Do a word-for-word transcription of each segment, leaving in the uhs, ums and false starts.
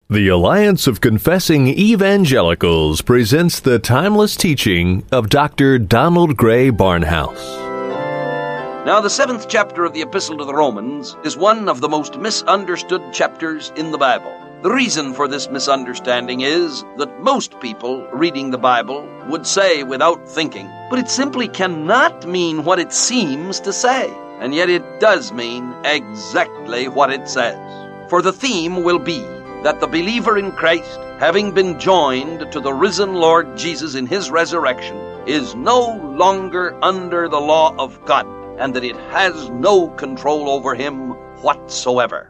The Alliance of Confessing Evangelicals presents the timeless teaching of Doctor Donald Grey Barnhouse. Now, the seventh chapter of the Epistle to the Romans is one of the most misunderstood chapters in the Bible. The reason for this misunderstanding is that most people reading the Bible would say without thinking, but it simply cannot mean what it seems to say. And yet it does mean exactly what it says. For the theme will be that the believer in Christ, having been joined to the risen Lord Jesus in his resurrection, is no longer under the law of God, and that it has no control over him whatsoever.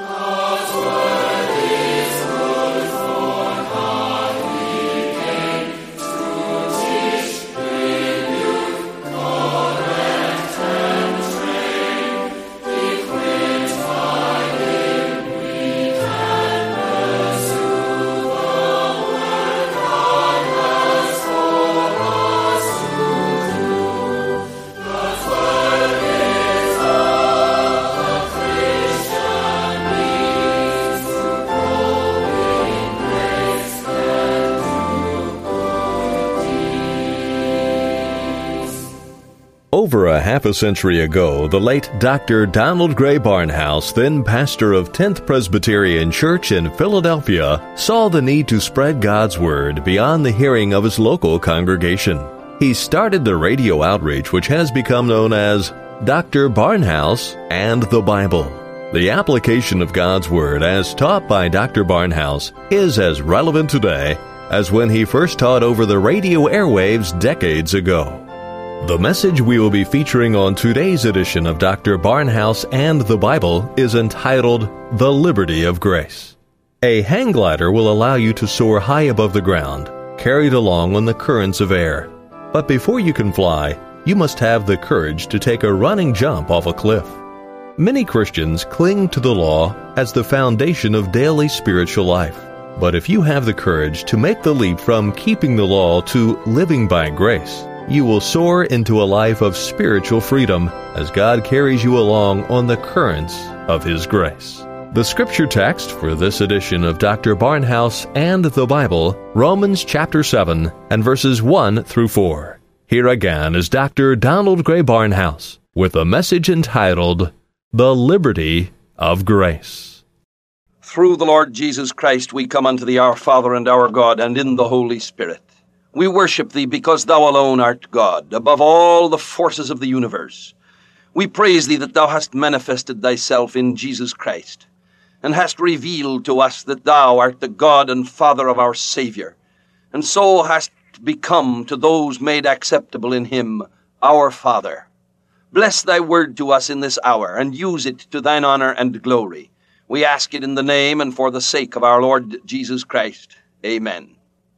Over a half a century ago, the late Doctor Donald Grey Barnhouse, then pastor of tenth Presbyterian Church in Philadelphia, saw the need to spread God's Word beyond the hearing of his local congregation. He started the radio outreach which has become known as Doctor Barnhouse and the Bible. The application of God's Word as taught by Doctor Barnhouse is as relevant today as when he first taught over the radio airwaves decades ago. The message we will be featuring on today's edition of Doctor Barnhouse and the Bible is entitled, The Liberty of Grace. A hang glider will allow you to soar high above the ground, carried along on the currents of air. But before you can fly, you must have the courage to take a running jump off a cliff. Many Christians cling to the law as the foundation of daily spiritual life. But if you have the courage to make the leap from keeping the law to living by grace, you will soar into a life of spiritual freedom as God carries you along on the currents of His grace. The scripture text for this edition of Doctor Barnhouse and the Bible, Romans chapter seven and verses one through four. Here again is Doctor Donald Grey Barnhouse with a message entitled, The Liberty of Grace. Through the Lord Jesus Christ we come unto thee, our Father and our God, and in the Holy Spirit. We worship thee because thou alone art God, above all the forces of the universe. We praise thee that thou hast manifested thyself in Jesus Christ, and hast revealed to us that thou art the God and Father of our Savior, and so hast become to those made acceptable in him our Father. Bless thy word to us in this hour, and use it to thine honor and glory. We ask it in the name and for the sake of our Lord Jesus Christ. Amen.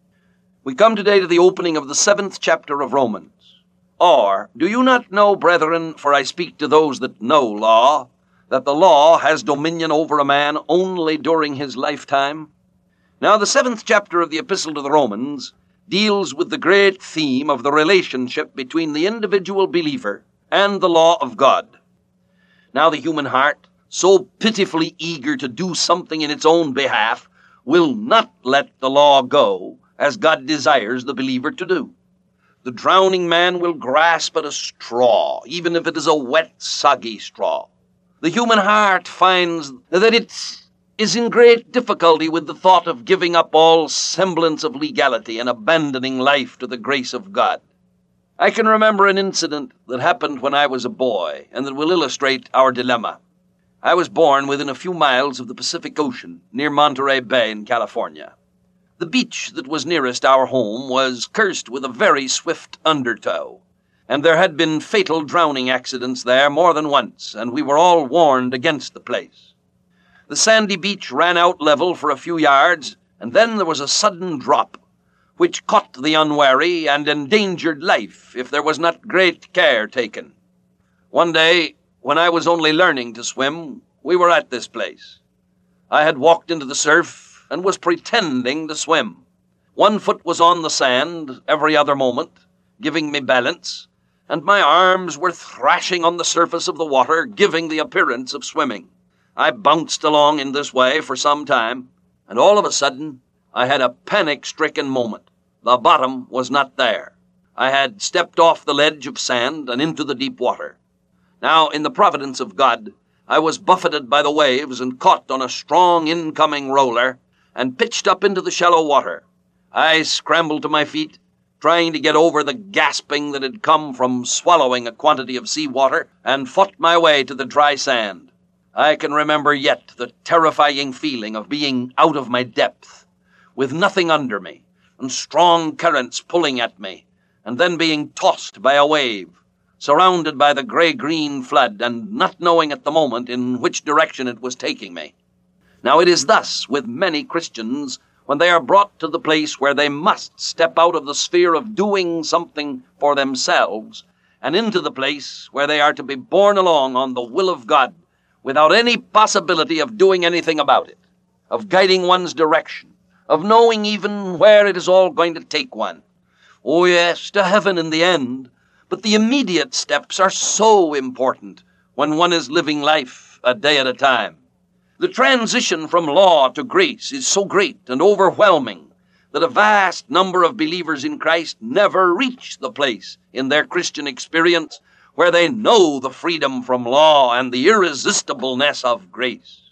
We come today to the opening of the seventh chapter of Romans. Or, do you not know, brethren, for I speak to those that know law, that the law has dominion over a man only during his lifetime? Now, the seventh chapter of the Epistle to the Romans deals with the great theme of the relationship between the individual believer and the law of God. Now, the human heart, so pitifully eager to do something in its own behalf, will not let the law go, as God desires the believer to do. The drowning man will grasp at a straw, even if it is a wet, soggy straw. The human heart finds that it is in great difficulty with the thought of giving up all semblance of legality and abandoning life to the grace of God. I can remember an incident that happened when I was a boy, and that will illustrate our dilemma. I was born within a few miles of the Pacific Ocean, near Monterey Bay in California. The beach that was nearest our home was cursed with a very swift undertow, and there had been fatal drowning accidents there more than once, and we were all warned against the place. The sandy beach ran out level for a few yards, and then there was a sudden drop, which caught the unwary and endangered life if there was not great care taken. One day, when I was only learning to swim, we were at this place. I had walked into the surf and was pretending to swim. One foot was on the sand every other moment, giving me balance, and my arms were thrashing on the surface of the water, giving the appearance of swimming. I bounced along in this way for some time. And all of a sudden, I had a panic-stricken moment. The bottom was not there. I had stepped off the ledge of sand and into the deep water. Now, in the providence of God, I was buffeted by the waves and caught on a strong incoming roller and pitched up into the shallow water. I scrambled to my feet, trying to get over the gasping that had come from swallowing a quantity of seawater, and fought my way to the dry sand. I can remember yet the terrifying feeling of being out of my depth, with nothing under me, and strong currents pulling at me, and then being tossed by a wave, surrounded by the gray-green flood, and not knowing at the moment in which direction it was taking me. Now it is thus with many Christians when they are brought to the place where they must step out of the sphere of doing something for themselves and into the place where they are to be borne along on the will of God without any possibility of doing anything about it, of guiding one's direction, of knowing even where it is all going to take one. Oh yes, to heaven in the end, but the immediate steps are so important when one is living life a day at a time. The transition from law to grace is so great and overwhelming that a vast number of believers in Christ never reach the place in their Christian experience where they know the freedom from law and the irresistibleness of grace.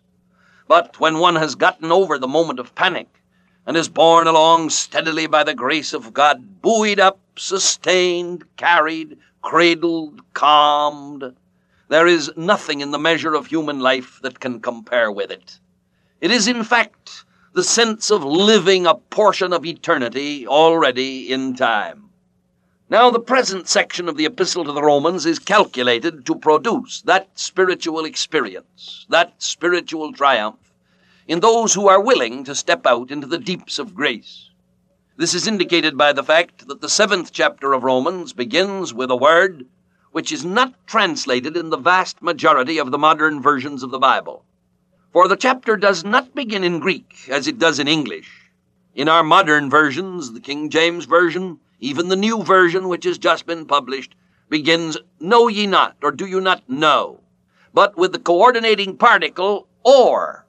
But when one has gotten over the moment of panic and is borne along steadily by the grace of God, buoyed up, sustained, carried, cradled, calmed, there is nothing in the measure of human life that can compare with it. It is, in fact, the sense of living a portion of eternity already in time. Now, the present section of the Epistle to the Romans is calculated to produce that spiritual experience, that spiritual triumph, in those who are willing to step out into the deeps of grace. This is indicated by the fact that the seventh chapter of Romans begins with a word which is not translated in the vast majority of the modern versions of the Bible. For the chapter does not begin in Greek as it does in English. In our modern versions, the King James Version, even the New Version which has just been published, begins, "Know ye not," or "Do you not know?" but with the coordinating particle, "or."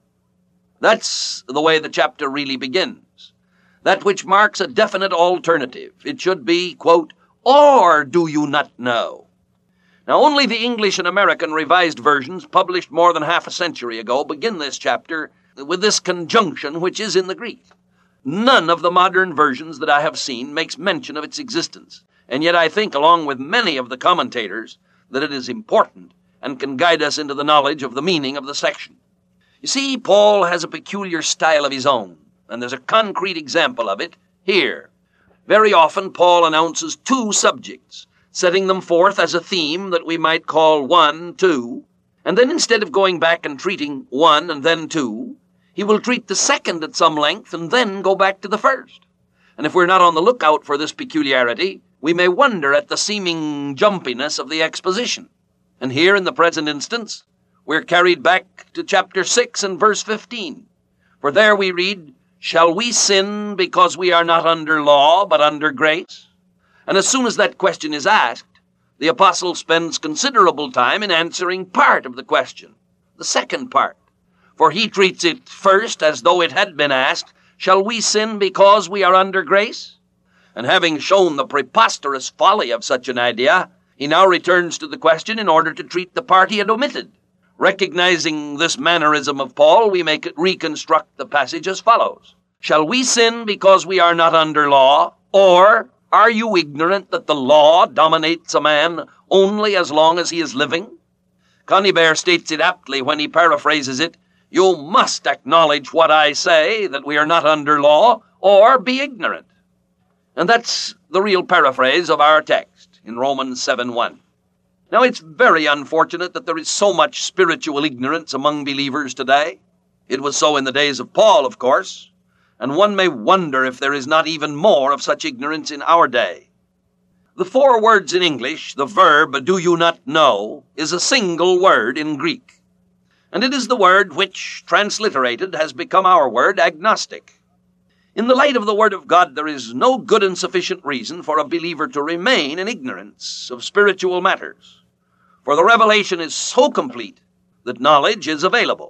That's the way the chapter really begins. That which marks a definite alternative. It should be, quote, "Or do you not know?" Now, only the English and American Revised Versions, published more than half a century ago, begin this chapter with this conjunction which is in the Greek. None of the modern versions that I have seen makes mention of its existence, and yet I think, along with many of the commentators, that it is important and can guide us into the knowledge of the meaning of the section. You see, Paul has a peculiar style of his own, and there's a concrete example of it here. Very often, Paul announces two subjects, setting them forth as a theme that we might call one, two, and then instead of going back and treating one and then two, he will treat the second at some length and then go back to the first. And if we're not on the lookout for this peculiarity, we may wonder at the seeming jumpiness of the exposition. And here, in the present instance, we're carried back to chapter six and verse fifteen. For there we read, "Shall we sin because we are not under law, but under grace?" And as soon as that question is asked, the apostle spends considerable time in answering part of the question, the second part. For he treats it first as though it had been asked, "Shall we sin because we are under grace?" And having shown the preposterous folly of such an idea, he now returns to the question in order to treat the part he had omitted. Recognizing this mannerism of Paul, we may reconstruct the passage as follows. "Shall we sin because we are not under law? Or are you ignorant that the law dominates a man only as long as he is living?" Conybeare states it aptly when he paraphrases it, "You must acknowledge what I say, that we are not under law, or be ignorant." And that's the real paraphrase of our text in Romans seven one. Now, it's very unfortunate that there is so much spiritual ignorance among believers today. It was so in the days of Paul, of course, and one may wonder if there is not even more of such ignorance in our day. The four words in English, the verb, "do you not know," is a single word in Greek. And it is the word which, transliterated, has become our word, agnostic. In the light of the Word of God, there is no good and sufficient reason for a believer to remain in ignorance of spiritual matters. For the revelation is so complete that knowledge is available.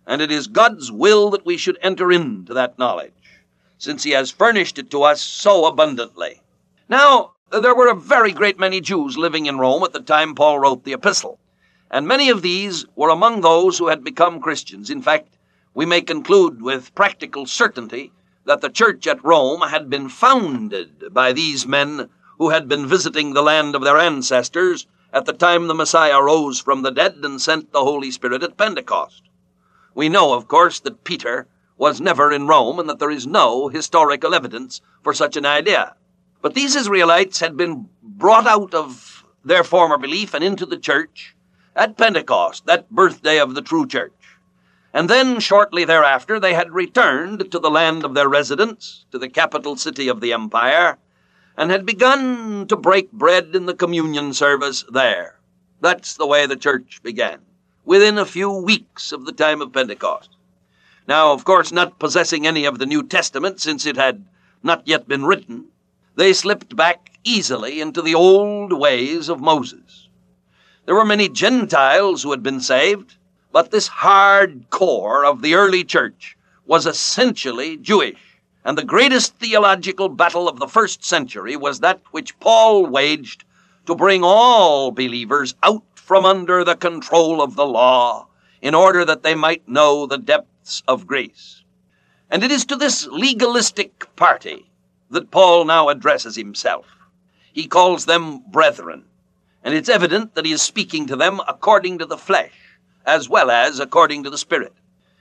and it is God's will that we should enter into that knowledge, since he has furnished it to us so abundantly. Now, there were a very great many Jews living in Rome at the time Paul wrote the epistle, and many of these were among those who had become Christians. In fact, we may conclude with practical certainty that the church at Rome had been founded by these men who had been visiting the land of their ancestors at the time the Messiah rose from the dead and sent the Holy Spirit at Pentecost. We know, of course, that Peter was never in Rome and that there is no historical evidence for such an idea. But these Israelites had been brought out of their former belief and into the church at Pentecost, that birthday of the true church. And then, shortly thereafter, they had returned to the land of their residence, to the capital city of the empire, and had begun to break bread in the communion service there. That's the way the church began, within a few weeks of the time of Pentecost. Now, of course, not possessing any of the New Testament, since it had not yet been written, they slipped back easily into the old ways of Moses. There were many Gentiles who had been saved, but this hard core of the early church was essentially Jewish. And the greatest theological battle of the first century was that which Paul waged to bring all believers out from under the control of the law in order that they might know the depths of grace. And it is to this legalistic party that Paul now addresses himself. He calls them brethren, and it's evident that he is speaking to them according to the flesh, as well as according to the Spirit.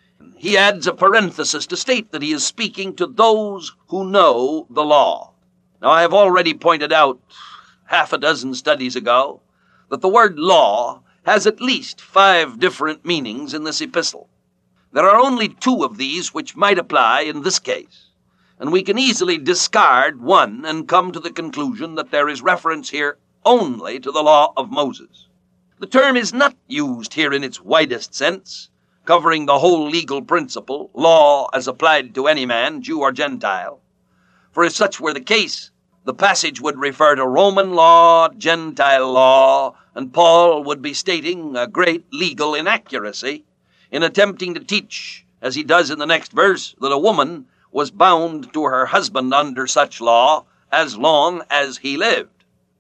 He adds a parenthesis to state that he is speaking to those who know the law. Now, I have already pointed out half a dozen studies ago that the word law has at least five different meanings in this epistle. There are only two of these which might apply in this case, and we can easily discard one and come to the conclusion that there is reference here only to the law of Moses. The term is not used here in its widest sense, covering the whole legal principle, law as applied to any man, Jew or Gentile. For if such were the case, the passage would refer to Roman law, Gentile law, and Paul would be stating a great legal inaccuracy in attempting to teach, as he does in the next verse, that a woman was bound to her husband under such law as long as he lived.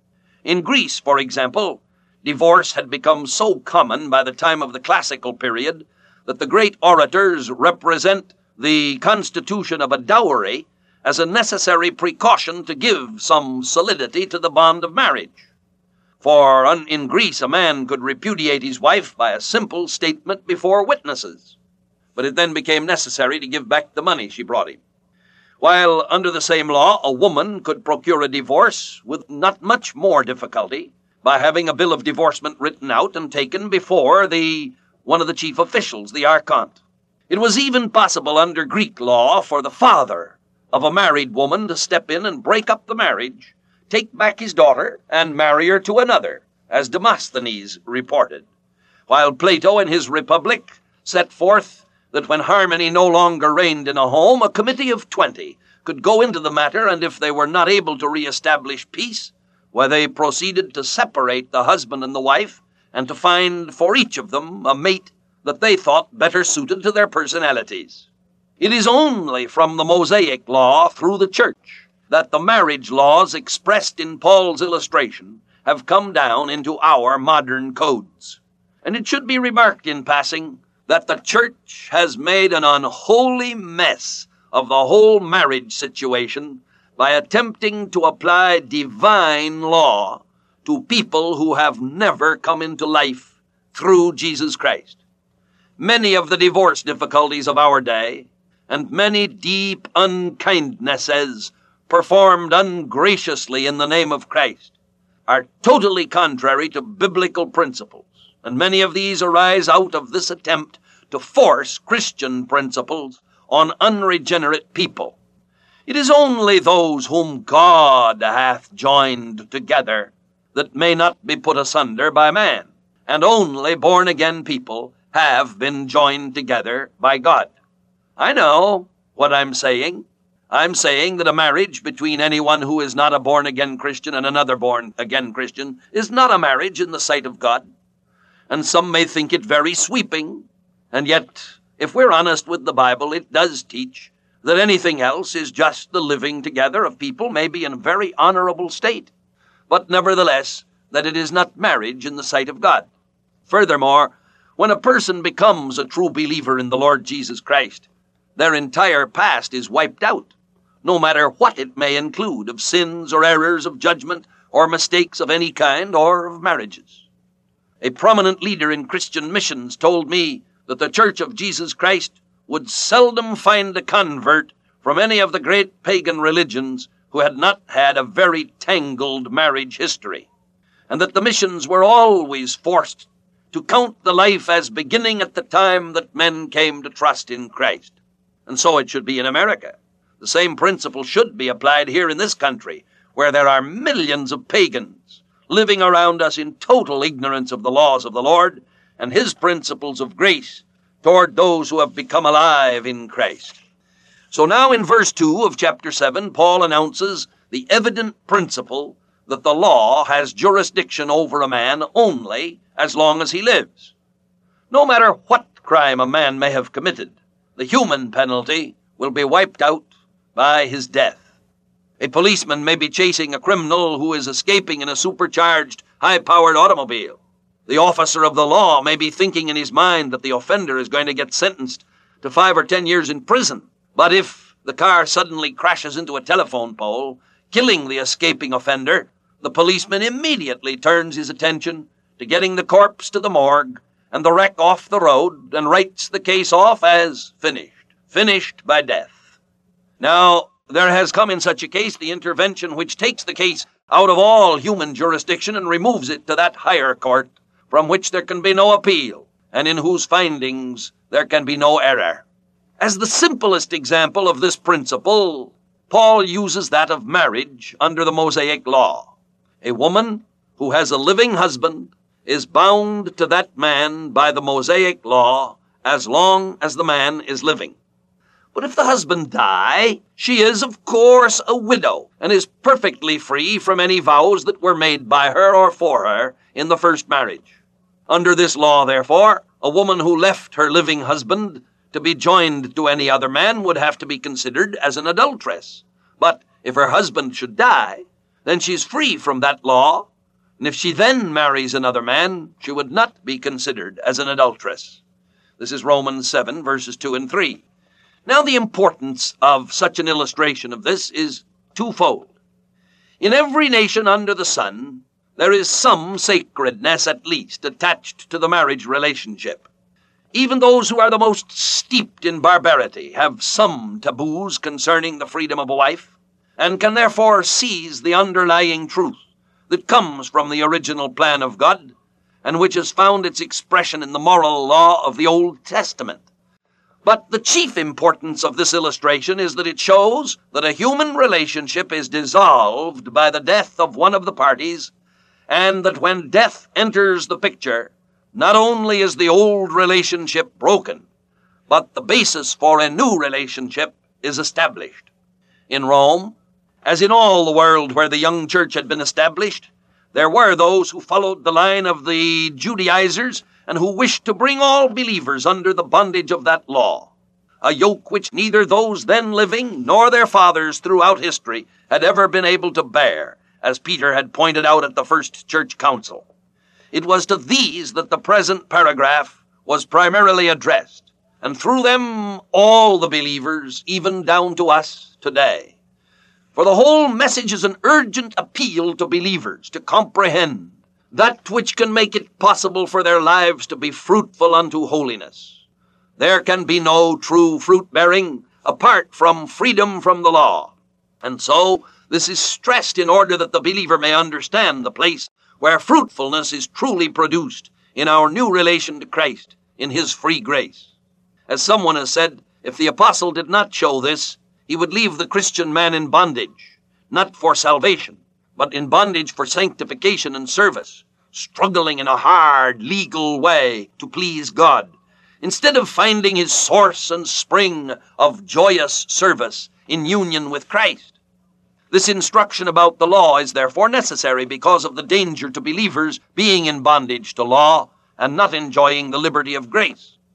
In Greece, for example, divorce had become so common by the time of the classical period that the great orators represent the constitution of a dowry as a necessary precaution to give some solidity to the bond of marriage. For in Greece, a man could repudiate his wife by a simple statement before witnesses, but it then became necessary to give back the money she brought him. While under the same law, a woman could procure a divorce with not much more difficulty by having a bill of divorcement written out and taken before the one of the chief officials, the archont. It was even possible under Greek law for the father of a married woman to step in and break up the marriage, take back his daughter, and marry her to another, as Demosthenes reported, while Plato in his Republic set forth that when harmony no longer reigned in a home, a committee of twenty could go into the matter, and if they were not able to reestablish peace, why they proceeded to separate the husband and the wife and to find for each of them a mate that they thought better suited to their personalities. It is only from the Mosaic law through the church that the marriage laws expressed in Paul's illustration have come down into our modern codes. And it should be remarked in passing that the church has made an unholy mess of the whole marriage situation by attempting to apply divine law to people who have never come into life through Jesus Christ. Many of the divorce difficulties of our day, and many deep unkindnesses performed ungraciously in the name of Christ, are totally contrary to biblical principles, and many of these arise out of this attempt to force Christian principles on unregenerate people. It is only those whom God hath joined together that may not be put asunder by man, and only born-again people have been joined together by God. I know what I'm saying. I'm saying that a marriage between anyone who is not a born-again Christian and another born-again Christian is not a marriage in the sight of God. And some may think it very sweeping, and yet If we're honest with the Bible, it does teach that anything else is just the living together of people, maybe in a very honorable state, but nevertheless that it is not marriage in the sight of God. Furthermore, when a person becomes a true believer in the Lord Jesus Christ, their entire past is wiped out, no matter what it may include of sins or errors of judgment or mistakes of any kind or of marriages. A prominent leader in Christian missions told me that the Church of Jesus Christ would seldom find a convert from any of the great pagan religions who had not had a very tangled marriage history, and that the missions were always forced to count the life as beginning at the time that men came to trust in Christ. And so it should be in America. The same principle should be applied here in this country, where there are millions of pagans living around us in total ignorance of the laws of the Lord and his principles of grace toward those who have become alive in Christ. So now in verse two of chapter seven, Paul announces the evident principle that the law has jurisdiction over a man only as long as he lives. No matter what crime a man may have committed, the human penalty will be wiped out by his death. A policeman may be chasing a criminal who is escaping in a supercharged, high-powered automobile. The officer of the law may be thinking in his mind that the offender is going to get sentenced to five or ten years in prison. But if the car suddenly crashes into a telephone pole, killing the escaping offender, the policeman immediately turns his attention to getting the corpse to the morgue and the wreck off the road and writes the case off as finished, finished by death. Now, there has come in such a case the intervention which takes the case out of all human jurisdiction and removes it to that higher court from which there can be no appeal and in whose findings there can be no error. As the simplest example of this principle, Paul uses that of marriage under the Mosaic law. A woman who has a living husband is bound to that man by the Mosaic law as long as the man is living. But if the husband die, she is, of course, a widow and is perfectly free from any vows that were made by her or for her in the first marriage. Under this law, therefore, a woman who left her living husband to be joined to any other man would have to be considered as an adulteress. But if her husband should die, then she's free from that law, and if she then marries another man, she would not be considered as an adulteress. This is Romans seven, verses two and three. Now, the importance of such an illustration of this is twofold. In every nation under the sun, there is some sacredness, at least, attached to the marriage relationship. Even those who are the most steeped in barbarity have some taboos concerning the freedom of a wife, and can therefore seize the underlying truth that comes from the original plan of God, and which has found its expression in the moral law of the Old Testament. But the chief importance of this illustration is that it shows that a human relationship is dissolved by the death of one of the parties, and that when death enters the picture, not only is the old relationship broken, but the basis for a new relationship is established. In Rome, as in all the world where the young church had been established, there were those who followed the line of the Judaizers and who wished to bring all believers under the bondage of that law, a yoke which neither those then living nor their fathers throughout history had ever been able to bear, as Peter had pointed out at the first church council. It was to these that the present paragraph was primarily addressed, and through them all the believers, even down to us today. For the whole message is an urgent appeal to believers to comprehend that which can make it possible for their lives to be fruitful unto holiness. There can be no true fruit-bearing apart from freedom from the law. And so, this is stressed in order that the believer may understand the place where fruitfulness is truly produced in our new relation to Christ, in his free grace. As someone has said, if the apostle did not show this, he would leave the Christian man in bondage, not for salvation, but in bondage for sanctification and service, struggling in a hard, legal way to please God, instead of finding his source and spring of joyous service in union with Christ. This instruction about the law is therefore necessary because of the danger to believers being in bondage to law and not enjoying the liberty of grace.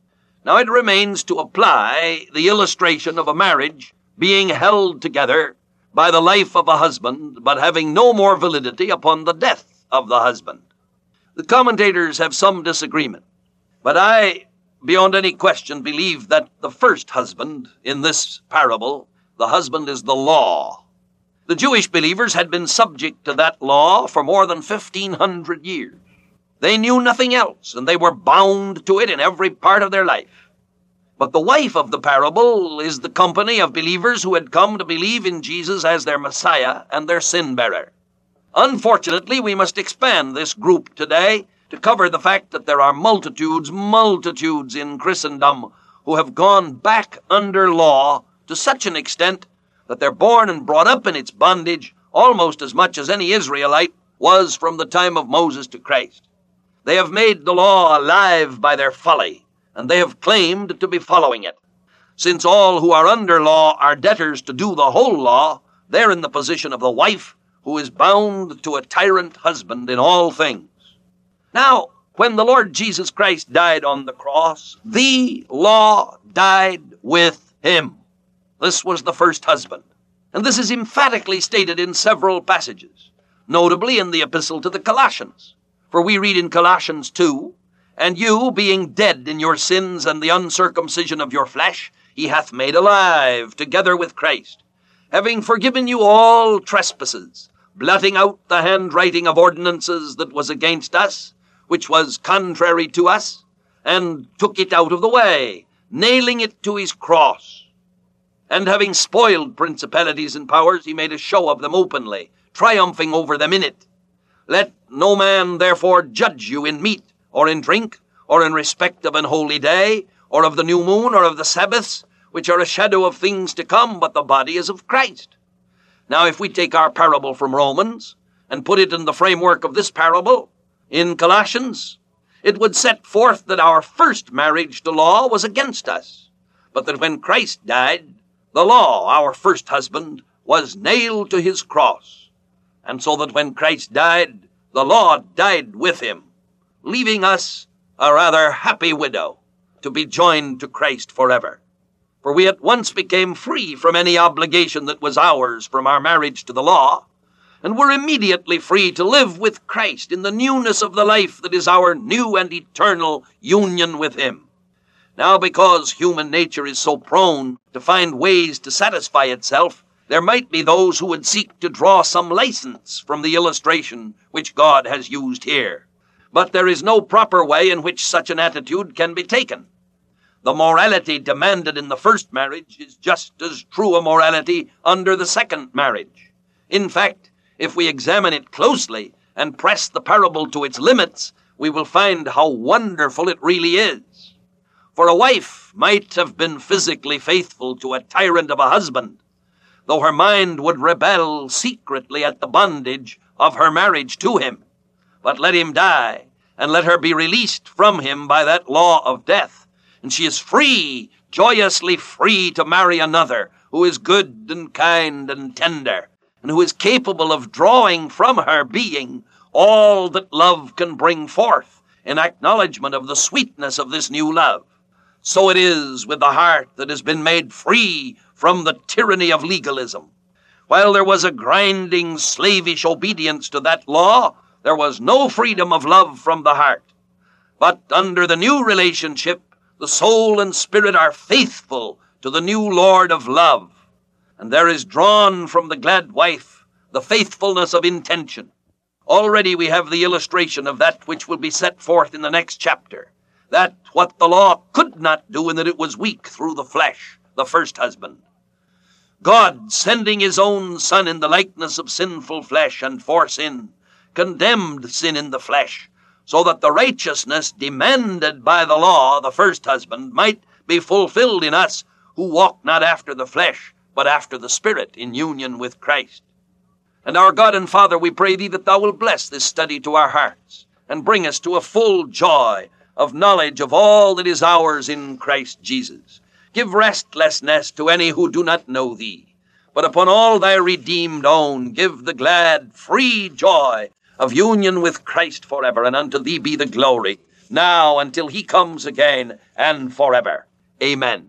Now it remains to apply the illustration of a marriage being held together by the life of a husband, but having no more validity upon the death of the husband. The commentators have some disagreement, but I, beyond any question, believe that the first husband in this parable, the husband is the law. The Jewish believers had been subject to that law for more than fifteen hundred years. They knew nothing else, and they were bound to it in every part of their life. But the wife of the parable is the company of believers who had come to believe in Jesus as their Messiah and their sin-bearer. Unfortunately, we must expand this group today to cover the fact that there are multitudes, multitudes in Christendom who have gone back under law to such an extent that they're born and brought up in its bondage almost as much as any Israelite was from the time of Moses to Christ. They have made the law alive by their folly, and they have claimed to be following it. Since all who are under law are debtors to do the whole law, they're in the position of the wife who is bound to a tyrant husband in all things. Now, when the Lord Jesus Christ died on the cross, the law died with him. This was the first husband. And this is emphatically stated in several passages, notably in the epistle to the Colossians. For we read in Colossians two, "And you, being dead in your sins and the uncircumcision of your flesh, he hath made alive together with Christ, having forgiven you all trespasses, blotting out the handwriting of ordinances that was against us, which was contrary to us, and took it out of the way, nailing it to his cross. And having spoiled principalities and powers, he made a show of them openly, triumphing over them in it. Let no man therefore judge you in meat, or in drink, or in respect of an holy day, or of the new moon, or of the Sabbaths, which are a shadow of things to come, but the body is of Christ." Now, if we take our parable from Romans and put it in the framework of this parable in Colossians, it would set forth that our first marriage to law was against us, but that when Christ died, the law, our first husband, was nailed to his cross. And so that when Christ died, the law died with him, leaving us a rather happy widow to be joined to Christ forever. For we at once became free from any obligation that was ours from our marriage to the law, and were immediately free to live with Christ in the newness of the life that is our new and eternal union with him. Now, because human nature is so prone to find ways to satisfy itself, there might be those who would seek to draw some license from the illustration which God has used here. But there is no proper way in which such an attitude can be taken. The morality demanded in the first marriage is just as true a morality under the second marriage. In fact, if we examine it closely and press the parable to its limits, we will find how wonderful it really is. For a wife might have been physically faithful to a tyrant of a husband, though her mind would rebel secretly at the bondage of her marriage to him. But let him die, and let her be released from him by that law of death, and she is free, joyously free to marry another who is good and kind and tender, and who is capable of drawing from her being all that love can bring forth in acknowledgement of the sweetness of this new love. So it is with the heart that has been made free from the tyranny of legalism. While there was a grinding, slavish obedience to that law, there was no freedom of love from the heart. But under the new relationship, the soul and spirit are faithful to the new Lord of love. And there is drawn from the glad wife the faithfulness of intention. Already we have the illustration of that which will be set forth in the next chapter. That what the law could not do, and that it was weak through the flesh, the first husband. God, sending his own Son in the likeness of sinful flesh and for sin, condemned sin in the flesh, so that the righteousness demanded by the law, the first husband, might be fulfilled in us who walk not after the flesh, but after the Spirit, in union with Christ. And our God and Father, we pray thee that thou wilt bless this study to our hearts, and bring us to a full joy of knowledge of all that is ours in Christ Jesus. Give restlessness to any who do not know thee, but upon all thy redeemed own give the glad, free joy of union with Christ forever, and unto thee be the glory, now until he comes again, and forever. Amen.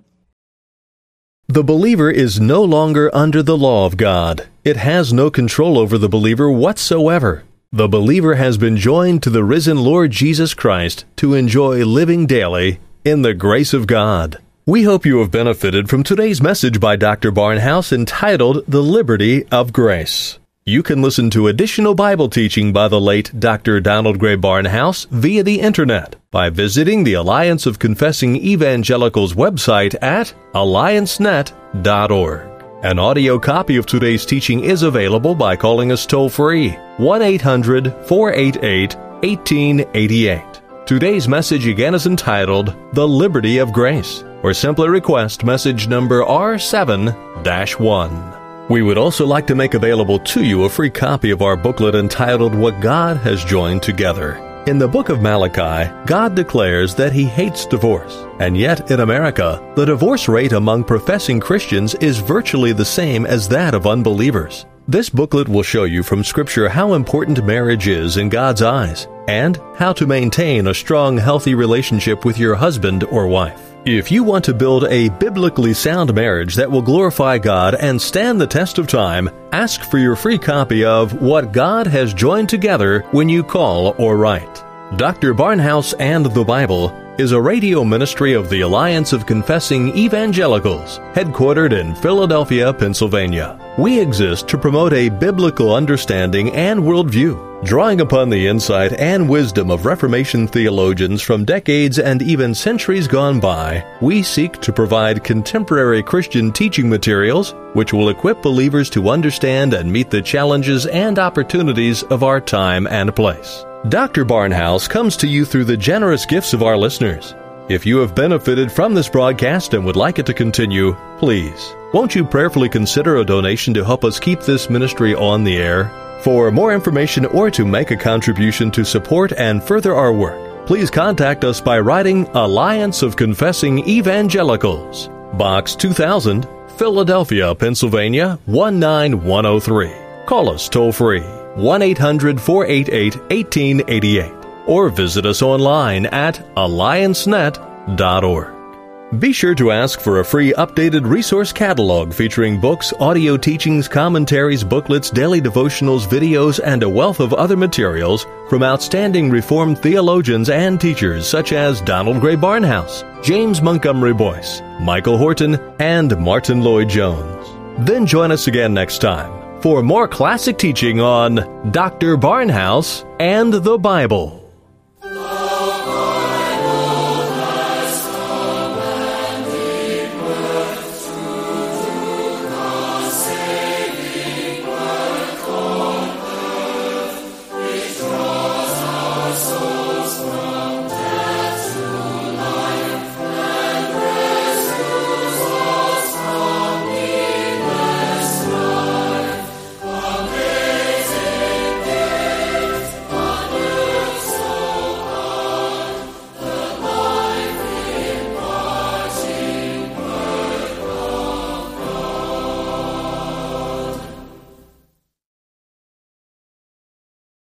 The believer is no longer under the law of God. It has no control over the believer whatsoever. The believer has been joined to the risen Lord Jesus Christ to enjoy living daily in the grace of God. We hope you have benefited from today's message by Doctor Barnhouse entitled The Liberty of Grace. You can listen to additional Bible teaching by the late Doctor Donald Gray Barnhouse via the Internet by visiting the Alliance of Confessing Evangelicals website at alliance net dot org. An audio copy of today's teaching is available by calling us toll-free, one eight hundred, four eight eight, one eight eight eight. Today's message again is entitled The Liberty of Grace, or simply request message number R seven dash one. We would also like to make available to you a free copy of our booklet entitled What God Has Joined Together. In the book of Malachi, God declares that He hates divorce, and yet in America, the divorce rate among professing Christians is virtually the same as that of unbelievers. This booklet will show you from Scripture how important marriage is in God's eyes, and how to maintain a strong, healthy relationship with your husband or wife. If you want to build a biblically sound marriage that will glorify God and stand the test of time, ask for your free copy of What God Has Joined Together when you call or write. Doctor Barnhouse and the Bible is a radio ministry of the Alliance of Confessing Evangelicals, headquartered in Philadelphia, Pennsylvania. We exist to promote a biblical understanding and worldview. Drawing upon the insight and wisdom of Reformation theologians from decades and even centuries gone by, we seek to provide contemporary Christian teaching materials which will equip believers to understand and meet the challenges and opportunities of our time and place. Doctor Barnhouse comes to you through the generous gifts of our listeners. If you have benefited from this broadcast and would like it to continue, please, won't you prayerfully consider a donation to help us keep this ministry on the air? For more information or to make a contribution to support and further our work, please contact us by writing Alliance of Confessing Evangelicals, Box two thousand, Philadelphia, Pennsylvania, one nine one oh three. Call us toll-free, one eight hundred, four eight eight, one eight eight eight, or visit us online at alliance net dot org. Be sure to ask for a free updated resource catalog featuring books, audio teachings, commentaries, booklets, daily devotionals, videos, and a wealth of other materials from outstanding Reformed theologians and teachers such as Donald Gray Barnhouse, James Montgomery Boyce, Michael Horton, and Martin Lloyd-Jones. Then join us again next time for more classic teaching on Doctor Barnhouse and the Bible.